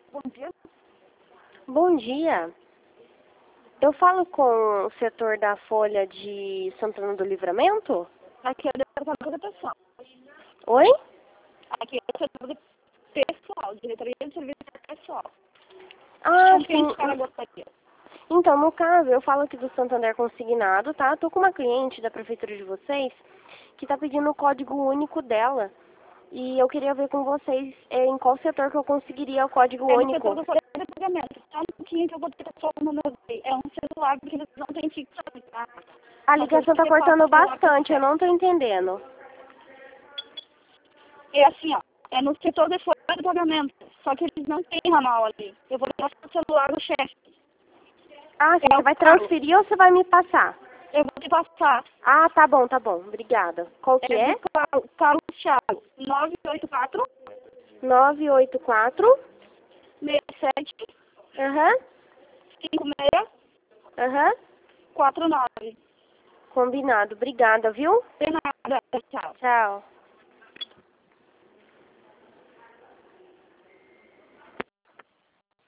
Bom dia. Bom dia. Eu falo com o setor da Folha de Santana do Livramento? Aqui é o departamento de pessoal. Oi? Aqui é o setor de pessoal, diretoria de serviço pessoal. Ah, Com quem a sim. senhora gostaria? Então, no caso, eu falo aqui do Santander Consignado, tá? Tô com uma cliente da prefeitura de vocês que tá pedindo o código único dela. E eu queria ver com vocês em qual setor que eu conseguiria o código É no único. setor do folha de pagamento. Só um pouquinho que eu vou ter que só o número dele. É um celular, porque eles não têm fixado, tá? A Mas eu ligação tá te passo cortando o celular pra bastante, você. eu não tô entendendo. É assim, ó. É no setor de folha de pagamento. Só que eles não têm ramal ali. Eu vou passar o celular do chefe. Ah, sim, É você o vai Carlos. transferir ou você vai me passar? Eu vou te passar. Ah, tá bom, obrigada. Qual que É do é? Carlos Thiago. 984 984. 67 Aham. 56 Aham. 49. Combinado. Obrigada, viu? De nada. Tchau. Tchau.